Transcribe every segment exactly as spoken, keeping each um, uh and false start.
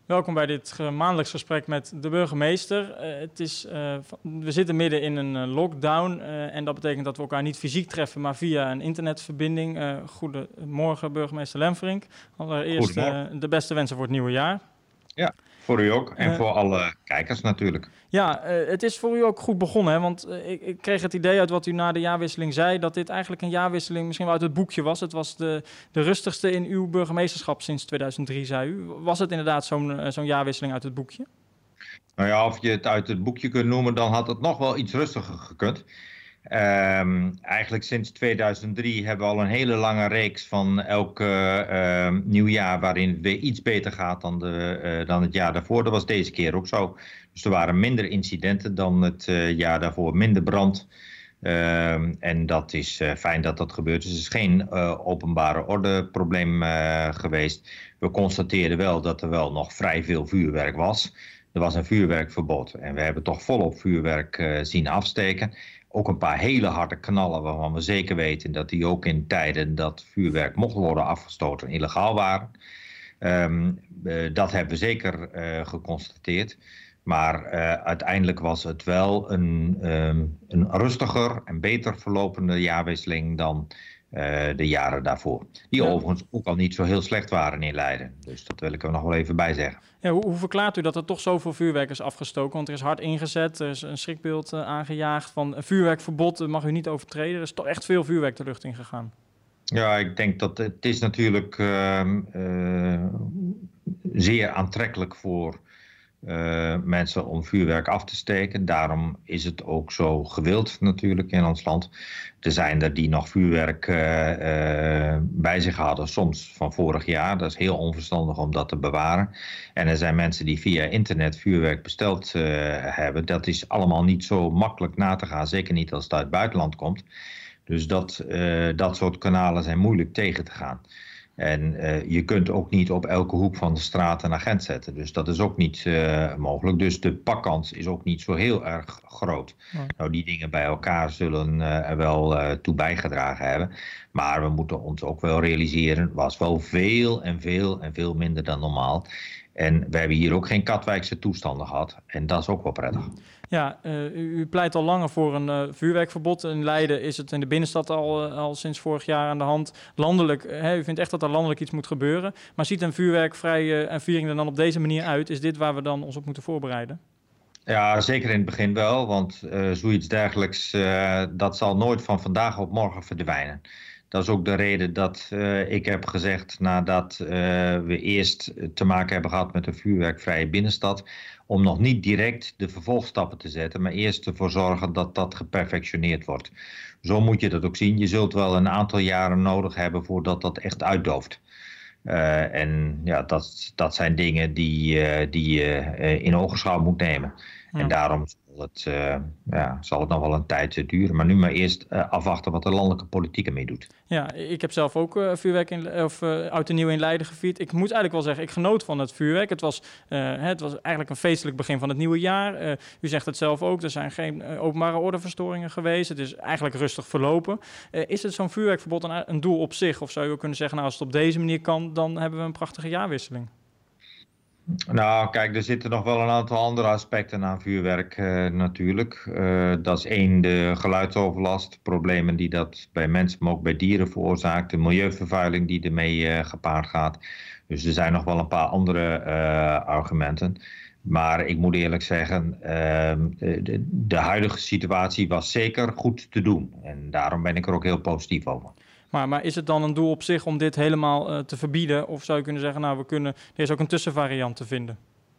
Welkom bij dit uh, maandelijks gesprek met de burgemeester. Uh, het is, uh, we zitten midden in een uh, lockdown uh, en dat betekent dat we elkaar niet fysiek treffen, maar via een internetverbinding. Uh, goedemorgen, burgemeester Lemferink. Allereerst uh, de beste wensen voor het nieuwe jaar. Ja, voor u ook en uh, voor alle kijkers natuurlijk. Ja, uh, het is voor u ook goed begonnen, hè? Want uh, ik, ik kreeg het idee uit wat u na de jaarwisseling zei, dat dit eigenlijk een jaarwisseling misschien wel uit het boekje was. Het was de, de rustigste in uw burgemeesterschap sinds tweeduizend drie, zei u. Was het inderdaad zo'n uh, zo'n jaarwisseling uit het boekje? Nou ja, of je het uit het boekje kunt noemen, dan had het nog wel iets rustiger gekund. Um, eigenlijk sinds tweeduizend drie hebben we al een hele lange reeks van elk uh, nieuwjaar waarin het weer iets beter gaat dan, de, uh, dan het jaar daarvoor. Dat was deze keer ook zo. Dus er waren minder incidenten dan het uh, jaar daarvoor, minder brand. Uh, en dat is uh, fijn dat dat gebeurt. Dus het is geen uh, openbare orde probleem uh, geweest. We constateerden wel dat er wel nog vrij veel vuurwerk was. Er was een vuurwerkverbod en we hebben toch volop vuurwerk uh, zien afsteken. Ook een paar hele harde knallen waarvan we zeker weten dat die ook in tijden dat vuurwerk mocht worden afgestoten illegaal waren. Um, uh, dat hebben we zeker uh, geconstateerd. Maar uh, uiteindelijk was het wel een, um, een rustiger en beter verlopende jaarwisseling dan uh, de jaren daarvoor. Die ja. overigens ook al niet zo heel slecht waren in Leiden. Dus dat wil ik er nog wel even bij zeggen. Ja, hoe, hoe verklaart u dat er toch zoveel vuurwerk is afgestoken? Want er is hard ingezet, er is een schrikbeeld uh, aangejaagd van een vuurwerkverbod mag u niet overtreden. Er is toch echt veel vuurwerk de lucht in gegaan. Ja, ik denk dat het is natuurlijk uh, uh, zeer aantrekkelijk voor uh, mensen om vuurwerk af te steken. Daarom is het ook zo gewild natuurlijk in ons land. Er zijn er die nog vuurwerk uh, uh, bij zich hadden, soms van vorig jaar. Dat is heel onverstandig om dat te bewaren. En er zijn mensen die via internet vuurwerk besteld uh, hebben. Dat is allemaal niet zo makkelijk na te gaan, zeker niet als het uit het buitenland komt. Dus dat, uh, dat soort kanalen zijn moeilijk tegen te gaan. En uh, je kunt ook niet op elke hoek van de straat een agent zetten. Dus dat is ook niet uh, mogelijk. Dus de pakkans is ook niet zo heel erg groot. Ja. Nou, die dingen bij elkaar zullen uh, er wel uh, toe bijgedragen hebben. Maar we moeten ons ook wel realiseren, het was wel veel en veel en veel minder dan normaal. En we hebben hier ook geen Katwijkse toestanden gehad. En dat is ook wel prettig. Ja, uh, u, u pleit al langer voor een uh, vuurwerkverbod. In Leiden is het in de binnenstad al, uh, al sinds vorig jaar aan de hand. Landelijk, uh, u vindt echt dat er landelijk iets moet gebeuren. Maar ziet een vuurwerkvrije uh, viering er dan op deze manier uit? Is dit waar we dan ons op moeten voorbereiden? Ja, zeker in het begin wel. Want uh, zoiets dergelijks, uh, dat zal nooit van vandaag op morgen verdwijnen. Dat is ook de reden dat uh, ik heb gezegd, nadat uh, we eerst te maken hebben gehad met een vuurwerkvrije binnenstad, om nog niet direct de vervolgstappen te zetten, maar eerst ervoor zorgen dat dat geperfectioneerd wordt. Zo moet je dat ook zien. Je zult wel een aantal jaren nodig hebben voordat dat echt uitdooft. Uh, en ja, dat, dat zijn dingen die, uh, die je uh, in ogenschouw moet nemen. Ja. En daarom zal het, uh, ja, zal het nog wel een tijd duren. Maar nu maar eerst uh, afwachten wat de landelijke politiek ermee doet. Ja, ik heb zelf ook uh, vuurwerk in, of uh, oud en nieuw in Leiden gevierd. Ik moet eigenlijk wel zeggen, ik genoot van het vuurwerk. Het was, uh, het was eigenlijk een feestelijk begin van het nieuwe jaar. Uh, u zegt het zelf ook, er zijn geen uh, openbare ordeverstoringen geweest. Het is eigenlijk rustig verlopen. Uh, is het zo'n vuurwerkverbod een, een doel op zich? Of zou je ook kunnen zeggen, nou, als het op deze manier kan, dan hebben we een prachtige jaarwisseling? Nou, kijk, er zitten nog wel een aantal andere aspecten aan vuurwerk uh, natuurlijk. Uh, dat is één, de geluidsoverlast, problemen die dat bij mensen, maar ook bij dieren veroorzaakt. De milieuvervuiling die ermee uh, gepaard gaat. Dus er zijn nog wel een paar andere uh, argumenten. Maar ik moet eerlijk zeggen, uh, de, de huidige situatie was zeker goed te doen. En daarom ben ik er ook heel positief over. Maar, maar is het dan een doel op zich om dit helemaal uh, te verbieden? Of zou je kunnen zeggen, nou, we kunnen, er is ook een tussenvariant te vinden?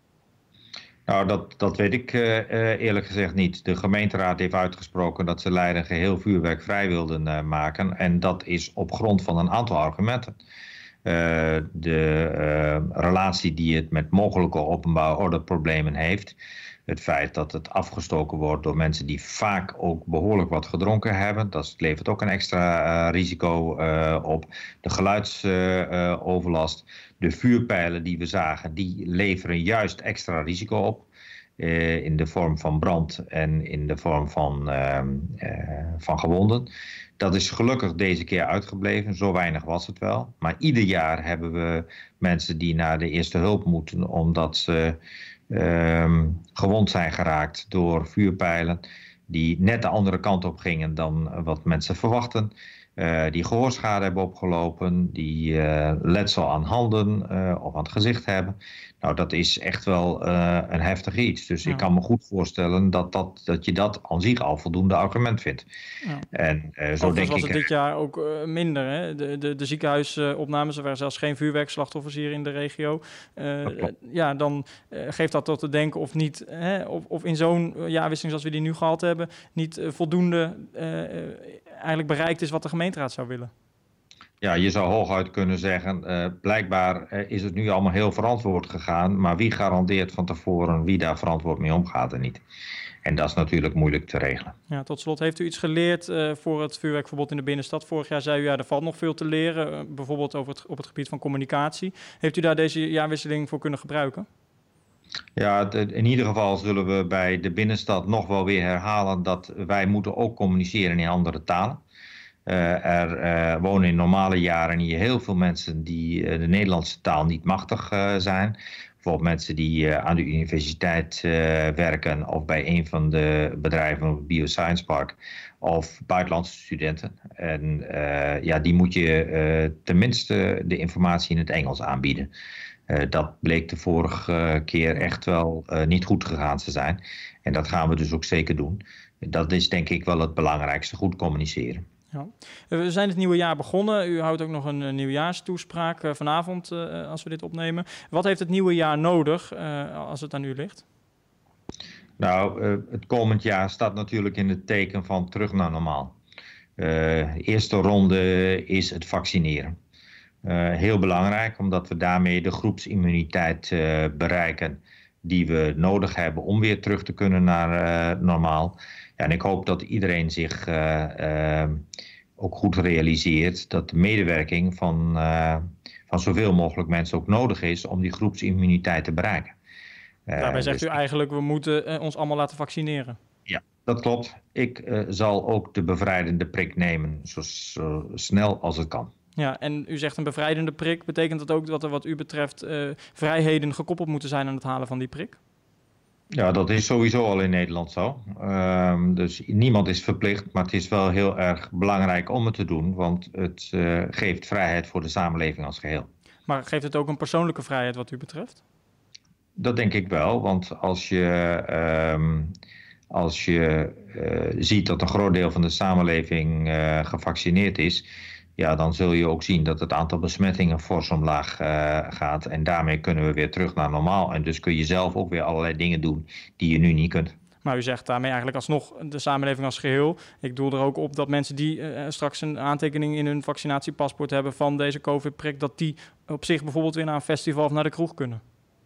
Nou, dat, dat weet ik uh, eerlijk gezegd niet. De gemeenteraad heeft uitgesproken dat ze Leiden geheel vuurwerkvrij wilden uh, maken. En dat is op grond van een aantal argumenten. Uh, de uh, relatie die het met mogelijke openbare ordeproblemen heeft. Het feit dat het afgestoken wordt door mensen die vaak ook behoorlijk wat gedronken hebben. Dat levert ook een extra uh, risico uh, op. De geluidsoverlast, uh, uh, de vuurpijlen die we zagen, die leveren juist extra risico op. uh, in de vorm van brand en in de vorm van, uh, uh, van gewonden. Dat is gelukkig deze keer uitgebleven, zo weinig was het wel. Maar ieder jaar hebben we mensen die naar de eerste hulp moeten omdat ze uh, gewond zijn geraakt door vuurpijlen die net de andere kant op gingen dan wat mensen verwachten. Uh, die gehoorschade hebben opgelopen, die uh, letsel aan handen uh, of aan het gezicht hebben. Nou, dat is echt wel uh, een heftig iets. Dus ja. Ik kan me goed voorstellen dat, dat, dat je dat aan zich al voldoende argument vindt. Ja. En uh, zo denk was ik, het dit jaar ook uh, minder. Hè? De, de, de ziekenhuisopnames, er waren zelfs geen vuurwerkslachtoffers hier in de regio. Uh, ja, dan uh, geeft dat tot te denken of niet, hè, of, of in zo'n jaarwisseling zoals we die nu gehad hebben, niet uh, voldoende uh, eigenlijk bereikt is wat de gemeenteraad zou willen. Ja, je zou hooguit kunnen zeggen, uh, blijkbaar uh, is het nu allemaal heel verantwoord gegaan, maar wie garandeert van tevoren wie daar verantwoord mee omgaat en niet? En dat is natuurlijk moeilijk te regelen. Ja, tot slot, heeft u iets geleerd uh, voor het vuurwerkverbod in de binnenstad? Vorig jaar zei u, ja, er valt nog veel te leren, uh, bijvoorbeeld over het, op het gebied van communicatie. Heeft u daar deze jaarwisseling voor kunnen gebruiken? Ja, in ieder geval zullen we bij de binnenstad nog wel weer herhalen dat wij moeten ook communiceren in andere talen. Uh, er uh, wonen in normale jaren hier heel veel mensen die uh, de Nederlandse taal niet machtig uh, zijn. Bijvoorbeeld mensen die uh, aan de universiteit uh, werken of bij een van de bedrijven van het Bioscience Park of buitenlandse studenten. En uh, ja, die moet je uh, tenminste de informatie in het Engels aanbieden. Uh, dat bleek de vorige keer echt wel uh, niet goed gegaan te zijn. En dat gaan we dus ook zeker doen. Dat is denk ik wel het belangrijkste, goed communiceren. Ja. We zijn het nieuwe jaar begonnen. U houdt ook nog een uh, nieuwjaarstoespraak uh, vanavond uh, als we dit opnemen. Wat heeft het nieuwe jaar nodig uh, als het aan u ligt? Nou, uh, het komend jaar staat natuurlijk in het teken van terug naar normaal. Uh, de eerste ronde is het vaccineren. Uh, heel belangrijk, omdat we daarmee de groepsimmuniteit uh, bereiken die we nodig hebben om weer terug te kunnen naar uh, normaal. Ja, en ik hoop dat iedereen zich uh, uh, ook goed realiseert dat de medewerking van, uh, van zoveel mogelijk mensen ook nodig is om die groepsimmuniteit te bereiken. Uh, Daarbij zegt dus u eigenlijk, we moeten uh, ons allemaal laten vaccineren. Ja, dat klopt. Ik uh, zal ook de bevrijdende prik nemen, zo, zo snel als het kan. Ja, en u zegt een bevrijdende prik. Betekent dat ook dat er wat u betreft uh, vrijheden gekoppeld moeten zijn aan het halen van die prik? Ja, dat is sowieso al in Nederland zo. Um, dus niemand is verplicht, maar het is wel heel erg belangrijk om het te doen, want het uh, geeft vrijheid voor de samenleving als geheel. Maar geeft het ook een persoonlijke vrijheid wat u betreft? Dat denk ik wel, want als je, um, als je uh, ziet dat een groot deel van de samenleving uh, gevaccineerd is, ja, dan zul je ook zien dat het aantal besmettingen fors omlaag uh, gaat. En daarmee kunnen we weer terug naar normaal. En dus kun je zelf ook weer allerlei dingen doen die je nu niet kunt. Maar u zegt daarmee eigenlijk alsnog de samenleving als geheel. Ik doel er ook op dat mensen die uh, straks een aantekening in hun vaccinatiepaspoort hebben van deze COVID-prik, dat die op zich bijvoorbeeld weer naar een festival of naar de kroeg kunnen.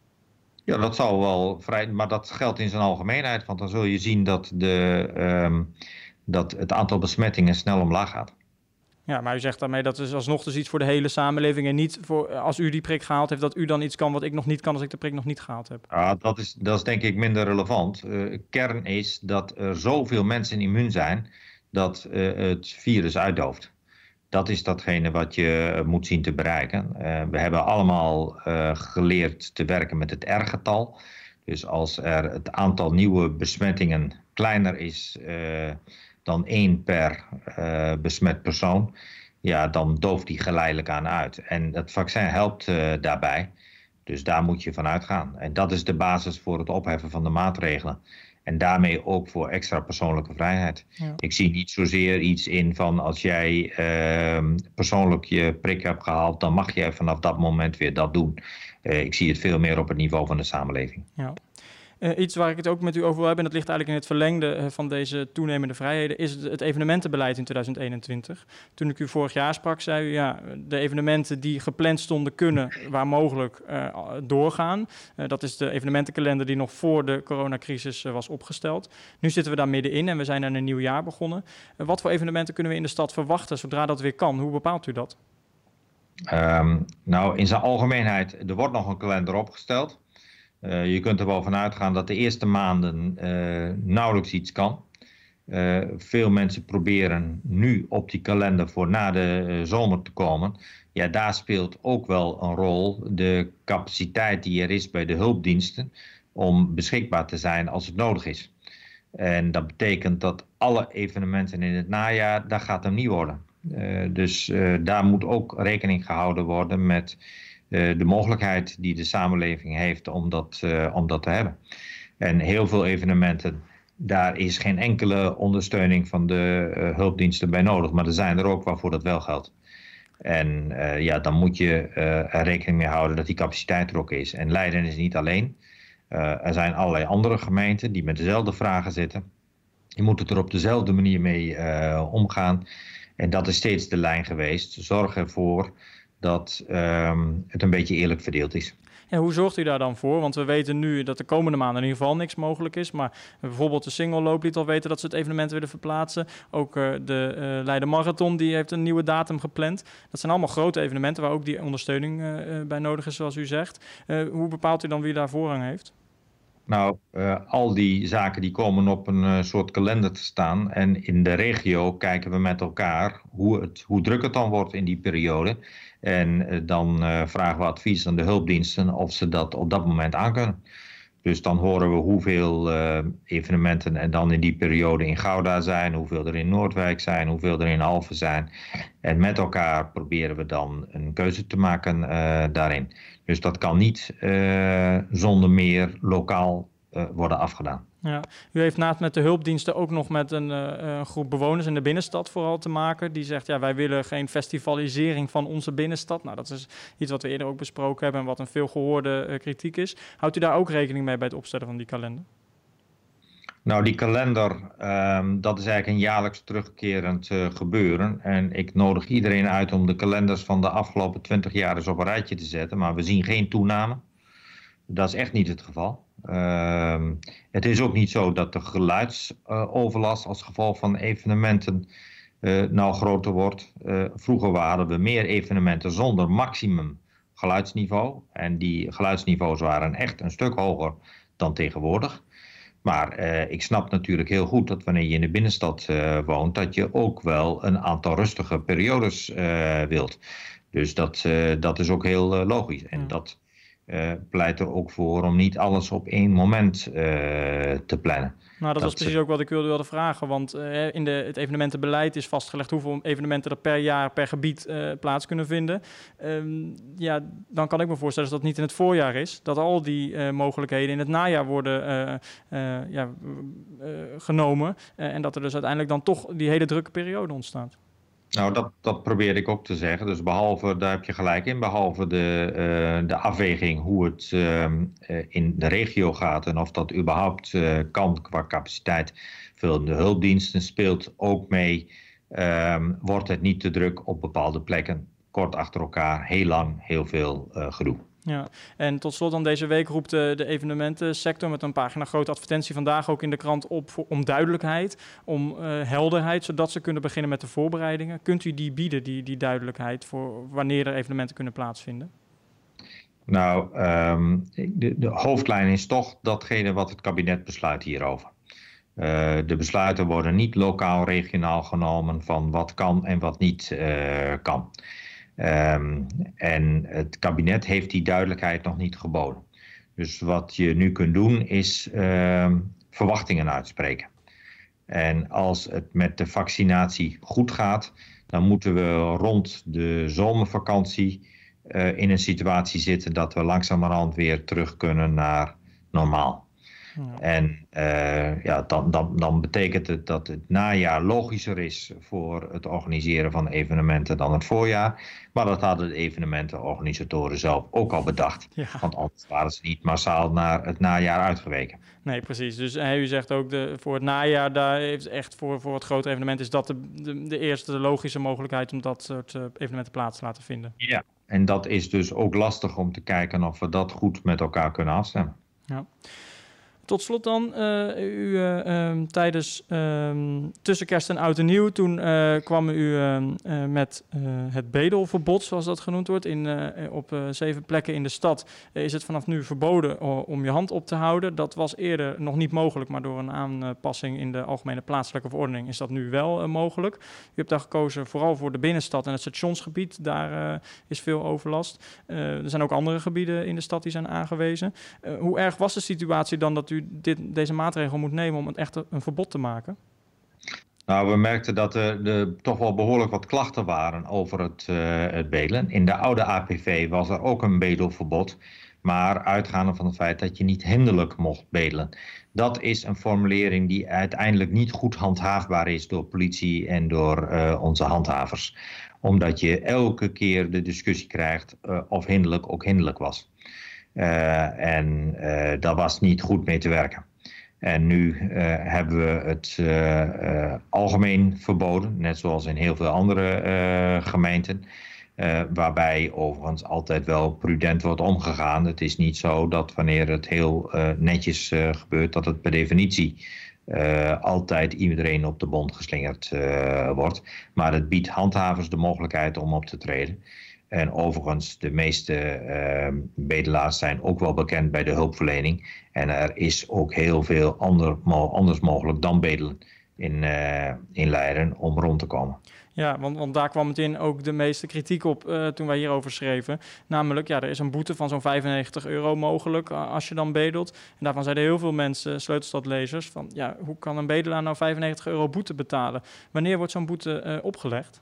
Ja, dat zal wel vrij, maar dat geldt in zijn algemeenheid. Want dan zul je zien dat, de, um, dat het aantal besmettingen snel omlaag gaat. Ja, maar u zegt daarmee dat is alsnog dus iets voor de hele samenleving en niet voor als u die prik gehaald heeft, dat u dan iets kan wat ik nog niet kan als ik de prik nog niet gehaald heb. Ja, dat is, dat is denk ik minder relevant. Uh, kern is dat er zoveel mensen immuun zijn dat uh, het virus uitdooft. Dat is datgene wat je moet zien te bereiken. Uh, we hebben allemaal uh, geleerd te werken met het R-getal. Dus als er het aantal nieuwe besmettingen kleiner is Uh, dan één per uh, besmet persoon, ja, dan dooft die geleidelijk aan uit. En het vaccin helpt uh, daarbij, dus daar moet je van uitgaan. En dat is de basis voor het opheffen van de maatregelen. En daarmee ook voor extra persoonlijke vrijheid. Ja. Ik zie niet zozeer iets in van als jij uh, persoonlijk je prik hebt gehaald, dan mag jij vanaf dat moment weer dat doen. Uh, ik zie het veel meer op het niveau van de samenleving. Ja. Uh, iets waar ik het ook met u over wil hebben, en dat ligt eigenlijk in het verlengde uh, van deze toenemende vrijheden, is het, het evenementenbeleid in twintig eenentwintig. Toen ik u vorig jaar sprak, zei u, ja, de evenementen die gepland stonden kunnen waar mogelijk uh, doorgaan. Uh, dat is de evenementenkalender die nog voor de coronacrisis uh, was opgesteld. Nu zitten we daar middenin en we zijn aan een nieuw jaar begonnen. Uh, wat voor evenementen kunnen we in de stad verwachten zodra dat weer kan? Hoe bepaalt u dat? Um, nou, in zijn algemeenheid, er wordt nog een kalender opgesteld. Uh, je kunt er wel van uitgaan dat de eerste maanden uh, nauwelijks iets kan. Uh, veel mensen proberen nu op die kalender voor na de uh, zomer te komen. Ja, daar speelt ook wel een rol de capaciteit die er is bij de hulpdiensten om beschikbaar te zijn als het nodig is. En dat betekent dat alle evenementen in het najaar, dat gaat hem niet worden. Uh, dus uh, daar moet ook rekening gehouden worden met uh, de mogelijkheid die de samenleving heeft om dat, uh, om dat te hebben. En heel veel evenementen, daar is geen enkele ondersteuning van de uh, hulpdiensten bij nodig. Maar er zijn er ook waarvoor dat wel geldt. En uh, ja, dan moet je uh, er rekening mee houden dat die capaciteit er ook is. En Leiden is niet alleen. Uh, er zijn allerlei andere gemeenten die met dezelfde vragen zitten. Je moet het er op dezelfde manier mee uh, omgaan. En dat is steeds de lijn geweest. Zorg ervoor dat um, het een beetje eerlijk verdeeld is. Ja, hoe zorgt u daar dan voor? Want we weten nu dat de komende maanden in ieder geval niks mogelijk is. Maar bijvoorbeeld de Singelloop liet al weten dat ze het evenement willen verplaatsen. Ook uh, de uh, Leiden Marathon die heeft een nieuwe datum gepland. Dat zijn allemaal grote evenementen waar ook die ondersteuning uh, bij nodig is, zoals u zegt. Uh, hoe bepaalt u dan wie daar voorrang heeft? Nou, uh, al die zaken die komen op een uh, soort kalender te staan. En in de regio kijken we met elkaar hoe, het, hoe druk het dan wordt in die periode. En uh, dan uh, vragen we advies aan de hulpdiensten of ze dat op dat moment aankunnen. Dus dan horen we hoeveel uh, evenementen er dan in die periode in Gouda zijn, hoeveel er in Noordwijk zijn, hoeveel er in Alphen zijn. En met elkaar proberen we dan een keuze te maken uh, daarin. Dus dat kan niet uh, zonder meer lokaal uh, worden afgedaan. Ja. U heeft naast met de hulpdiensten ook nog met een, uh, een groep bewoners in de binnenstad vooral te maken. Die zegt, ja, wij willen geen festivalisering van onze binnenstad. Nou, dat is iets wat we eerder ook besproken hebben en wat een veel gehoorde uh, kritiek is. Houdt u daar ook rekening mee bij het opstellen van die kalender? Nou, die kalender, um, dat is eigenlijk een jaarlijks terugkerend uh, gebeuren. En ik nodig iedereen uit om de kalenders van de afgelopen twintig jaar eens op een rijtje te zetten. Maar we zien geen toename. Dat is echt niet het geval. Uh, het is ook niet zo dat de geluidsoverlast uh, als gevolg van evenementen uh, nou groter wordt. Uh, vroeger hadden we meer evenementen zonder maximum geluidsniveau. En die geluidsniveaus waren echt een stuk hoger dan tegenwoordig. Maar uh, ik snap natuurlijk heel goed dat wanneer je in de binnenstad uh, woont, dat je ook wel een aantal rustige periodes uh, wilt. Dus dat, uh, dat is ook heel uh, logisch. En dat uh, pleit er ook voor om niet alles op één moment uh, te plannen. Nou, dat, dat was precies ook wat ik wilde, wilde vragen. Want uh, in de, het evenementenbeleid is vastgelegd hoeveel evenementen er per jaar, per gebied uh, plaats kunnen vinden. Um, ja, dan kan ik me voorstellen dat dat niet in het voorjaar is. Dat al die uh, mogelijkheden in het najaar worden uh, uh, ja, uh, genomen. Uh, en dat er dus uiteindelijk dan toch die hele drukke periode ontstaat. Nou, dat, dat probeer ik ook te zeggen. Dus behalve, daar heb je gelijk in, behalve de, uh, de afweging hoe het uh, in de regio gaat en of dat überhaupt uh, kan qua capaciteit. Veel de hulpdiensten speelt ook mee. Uh, wordt het niet te druk op bepaalde plekken, kort achter elkaar, heel lang, heel veel uh, gedoe. Ja, en tot slot dan deze week roept de, de evenementensector met een pagina grote advertentie vandaag ook in de krant op voor, om duidelijkheid, om uh, helderheid, zodat ze kunnen beginnen met de voorbereidingen. Kunt u die bieden, die, die duidelijkheid, voor wanneer er evenementen kunnen plaatsvinden? Nou, um, de, de hoofdlijn is toch datgene wat het kabinet besluit hierover. Uh, de besluiten worden niet lokaal, regionaal genomen van wat kan en wat niet uh, kan. Um, en het kabinet heeft die duidelijkheid nog niet geboden. Dus wat je nu kunt doen is uh, verwachtingen uitspreken. En als het met de vaccinatie goed gaat, dan moeten we rond de zomervakantie uh, in een situatie zitten dat we langzamerhand weer terug kunnen naar normaal. Ja. En uh, ja, dan, dan, dan betekent het dat het najaar logischer is voor het organiseren van evenementen dan het voorjaar. Maar dat hadden de evenementenorganisatoren zelf ook al bedacht. Ja. Want anders waren ze niet massaal naar het najaar uitgeweken. Nee, precies. Dus uh, u zegt ook de, voor het najaar, daar heeft echt voor, voor het grote evenement is dat de, de, de eerste de logische mogelijkheid om dat soort uh, evenementen plaats te laten vinden. Ja, en dat is dus ook lastig om te kijken of we dat goed met elkaar kunnen afstemmen. Ja. Tot slot dan, uh, u uh, um, tijdens um, tussen kerst en oud en nieuw, toen uh, kwam u uh, uh, met uh, het bedelverbod, zoals dat genoemd wordt. In, uh, op uh, zeven plekken in de stad uh, is het vanaf nu verboden uh, om je hand op te houden. Dat was eerder nog niet mogelijk, maar door een aanpassing in de Algemene Plaatselijke Verordening is dat nu wel uh, mogelijk. U hebt daar gekozen vooral voor de binnenstad en het stationsgebied. Daar uh, is veel overlast. Uh, er zijn ook andere gebieden in de stad die zijn aangewezen. Uh, hoe erg was de situatie dan dat u dit, deze maatregel moet nemen om het echt een verbod te maken? Nou, we merkten dat er, er toch wel behoorlijk wat klachten waren over het, uh, het bedelen. In de oude A P V was er ook een bedelverbod, maar uitgaande van het feit dat je niet hinderlijk mocht bedelen. Dat is een formulering die uiteindelijk niet goed handhaafbaar is door politie en door uh, onze handhavers. Omdat je elke keer de discussie krijgt uh, of hinderlijk ook hinderlijk was. Uh, en uh, daar was niet goed mee te werken. En nu uh, hebben we het uh, uh, algemeen verboden, net zoals in heel veel andere uh, gemeenten. Uh, waarbij overigens altijd wel prudent wordt omgegaan. Het is niet zo dat wanneer het heel uh, netjes uh, gebeurt, dat het per definitie uh, altijd iedereen op de bond geslingerd uh, wordt. Maar het biedt handhavers de mogelijkheid om op te treden. En overigens, de meeste uh, bedelaars zijn ook wel bekend bij de hulpverlening. En er is ook heel veel ander, anders mogelijk dan bedelen in, uh, in Leiden om rond te komen. Ja, want, want daar kwam meteen ook de meeste kritiek op uh, toen wij hierover schreven. Namelijk, ja, er is een boete van zo'n vijfennegentig euro mogelijk uh, als je dan bedelt. En daarvan zeiden heel veel mensen, sleutelstadlezers, van ja, hoe kan een bedelaar nou vijfennegentig euro boete betalen? Wanneer wordt zo'n boete uh, opgelegd?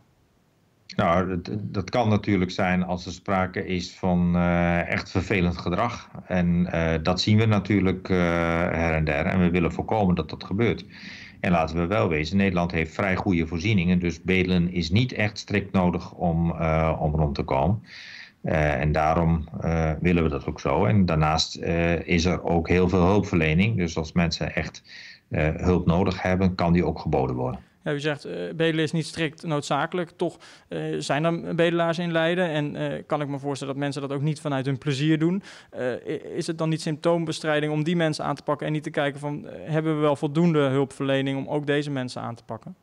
Nou, dat, dat kan natuurlijk zijn als er sprake is van uh, echt vervelend gedrag. En uh, dat zien we natuurlijk uh, her en der. En we willen voorkomen dat dat gebeurt. En laten we wel wezen, Nederland heeft vrij goede voorzieningen. Dus bedelen is niet echt strikt nodig om, uh, om rond te komen. Uh, en daarom uh, willen we dat ook zo. En daarnaast uh, is er ook heel veel hulpverlening. Dus als mensen echt uh, hulp nodig hebben, kan die ook geboden worden. Ja, u zegt, uh, bedelen is niet strikt noodzakelijk. Toch uh, zijn er bedelaars in Leiden. En uh, kan ik me voorstellen dat mensen dat ook niet vanuit hun plezier doen. Uh, is het dan niet symptoombestrijding om die mensen aan te pakken en niet te kijken van, uh, hebben we wel voldoende hulpverlening om ook deze mensen aan te pakken?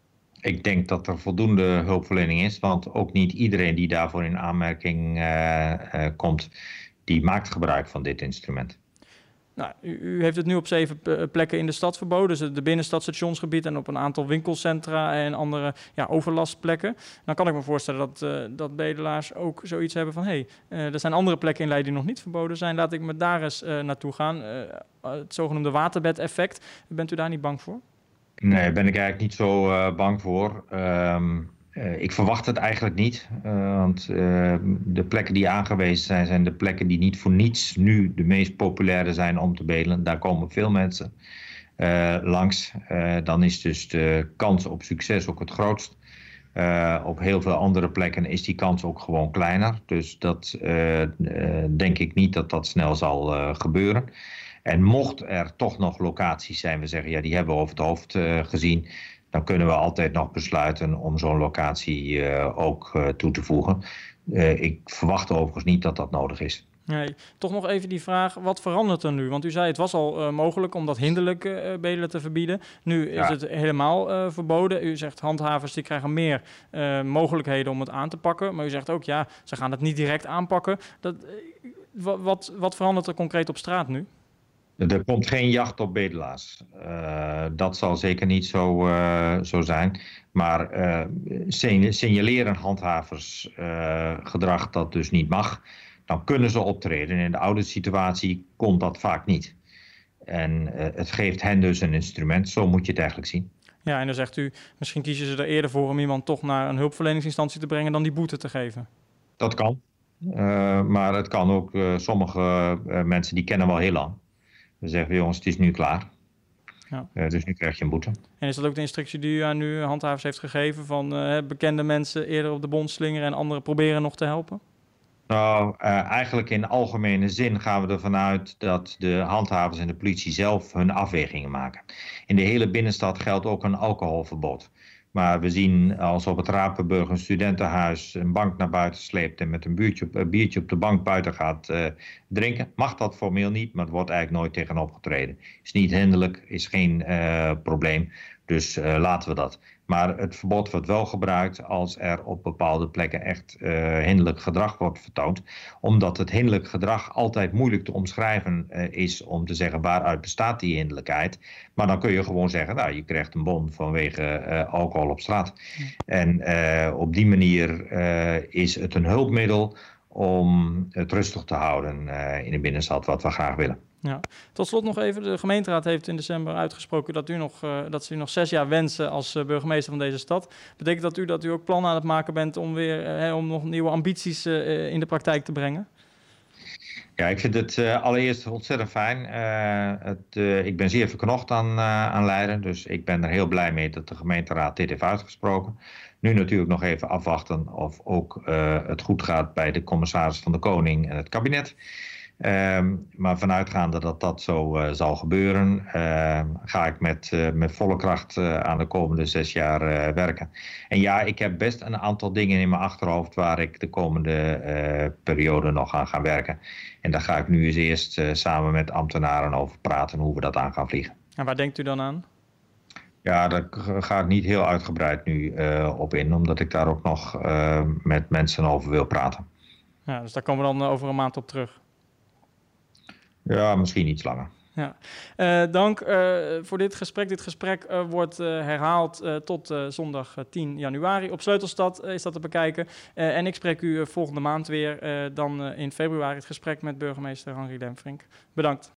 Ik denk dat er voldoende hulpverlening is, want ook niet iedereen die daarvoor in aanmerking uh, uh, komt, die maakt gebruik van dit instrument. Nou, u, u heeft het nu op zeven plekken in de stad verboden. Dus de binnenstad, stationsgebied en op een aantal winkelcentra en andere ja, overlastplekken. Dan kan ik me voorstellen dat, uh, dat bedelaars ook zoiets hebben van, hé, hey, uh, er zijn andere plekken in Leiden die nog niet verboden zijn. Laat ik me daar eens uh, naartoe gaan. Uh, het zogenoemde waterbedeffect. Bent u daar niet bang voor? Nee, daar ben ik eigenlijk niet zo uh, bang voor. Um... Uh, ik verwacht het eigenlijk niet, uh, want uh, de plekken die aangewezen zijn, zijn de plekken die niet voor niets nu de meest populaire zijn om te bedelen. Daar komen veel mensen uh, langs. Uh, dan is dus de kans op succes ook het grootst. Uh, op heel veel andere plekken is die kans ook gewoon kleiner. Dus dat uh, uh, denk ik niet dat dat snel zal uh, gebeuren. En mocht er toch nog locaties zijn, we zeggen ja, die hebben we over het hoofd uh, gezien, dan kunnen we altijd nog besluiten om zo'n locatie uh, ook uh, toe te voegen. Uh, ik verwacht overigens niet dat dat nodig is. Nee, toch nog even die vraag, wat verandert er nu? Want u zei het was al uh, mogelijk om dat hinderlijk uh, bedelen te verbieden. Nu is ja. het helemaal uh, verboden. U zegt handhavers die krijgen meer uh, mogelijkheden om het aan te pakken. Maar u zegt ook ja, ze gaan het niet direct aanpakken. Dat, uh, wat, wat verandert er concreet op straat nu? Er komt geen jacht op bedelaars. Uh, dat zal zeker niet zo, uh, zo zijn. Maar uh, signaleren handhavers uh, gedrag dat dus niet mag, dan kunnen ze optreden. In de oude situatie kon dat vaak niet. En uh, het geeft hen dus een instrument. Zo moet je het eigenlijk zien. Ja, en dan zegt u, misschien kiezen ze er eerder voor om iemand toch naar een hulpverleningsinstantie te brengen dan die boete te geven. Dat kan. Uh, maar het kan ook uh, sommige uh, mensen die kennen wel heel lang. We zeggen, jongens, het is nu klaar. Ja. Uh, dus nu krijg je een boete. En is dat ook de instructie die u aan uw handhavers heeft gegeven van uh, bekende mensen eerder op de bond slingeren en anderen proberen nog te helpen? Nou, uh, eigenlijk in algemene zin gaan we ervan uit dat de handhavers en de politie zelf hun afwegingen maken. In de hele binnenstad geldt ook een alcoholverbod. Maar we zien als op het Rapenburg een studentenhuis een bank naar buiten sleept en met een, buurtje op, een biertje op de bank buiten gaat uh, drinken. Mag dat formeel niet, maar het wordt eigenlijk nooit tegen opgetreden. Is niet hinderlijk, is geen uh, probleem. Dus uh, laten we dat. Maar het verbod wordt wel gebruikt als er op bepaalde plekken echt uh, hinderlijk gedrag wordt vertoond. Omdat het hinderlijk gedrag altijd moeilijk te omschrijven uh, is om te zeggen waaruit bestaat die hinderlijkheid. Maar dan kun je gewoon zeggen, nou je krijgt een bon vanwege uh, alcohol op straat. Ja. En uh, op die manier uh, is het een hulpmiddel om het rustig te houden uh, in de binnenstad, wat we graag willen. Ja. Tot slot nog even, de gemeenteraad heeft in december uitgesproken dat, u nog, uh, dat ze u nog zes jaar wensen als uh, burgemeester van deze stad. Betekent dat u dat u ook plannen aan het maken bent om, weer, uh, om nog nieuwe ambities uh, in de praktijk te brengen? Ja, ik vind het uh, allereerst ontzettend fijn. Uh, het, uh, ik ben zeer verknocht aan, uh, aan Leiden, dus ik ben er heel blij mee dat de gemeenteraad dit heeft uitgesproken. Nu natuurlijk nog even afwachten of ook uh, het goed gaat bij de commissaris van de Koning en het kabinet. Um, maar vanuitgaande dat dat zo uh, zal gebeuren, uh, ga ik met, uh, met volle kracht uh, aan de komende zes jaar uh, werken. En ja, ik heb best een aantal dingen in mijn achterhoofd waar ik de komende uh, periode nog aan ga werken. En daar ga ik nu eens eerst uh, samen met ambtenaren over praten hoe we dat aan gaan vliegen. En waar denkt u dan aan? Ja, daar ga ik niet heel uitgebreid nu uh, op in, omdat ik daar ook nog uh, met mensen over wil praten. Ja, dus daar komen we dan uh, over een maand op terug. Ja, misschien iets langer. Ja. Uh, dank uh, voor dit gesprek. Dit gesprek uh, wordt uh, herhaald uh, tot uh, zondag uh, tien januari. Op Sleutelstad uh, is dat te bekijken. Uh, en ik spreek u uh, volgende maand weer. Uh, dan uh, in februari het gesprek met burgemeester Henri Lemfrink. Bedankt.